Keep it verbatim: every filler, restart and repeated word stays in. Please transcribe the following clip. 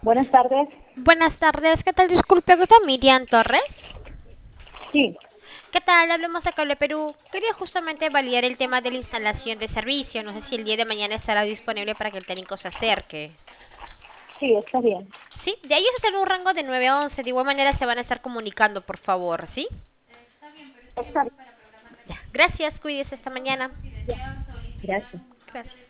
Buenas tardes. Buenas tardes, ¿qué tal? Disculpe, ¿está Miriam Torres? Sí, ¿Qué tal? Hablemos de Cable Perú. Quería justamente validar el tema de la instalación de servicio. No sé si el día de mañana estará disponible para que el técnico se acerque. sí, está bien. Sí, de ellos están en un rango de nueve a once. De igual manera se van a estar comunicando, por favor, ¿sí? Está bien. Ya. Gracias, cuídese esta mañana. Ya, gracias. Gracias.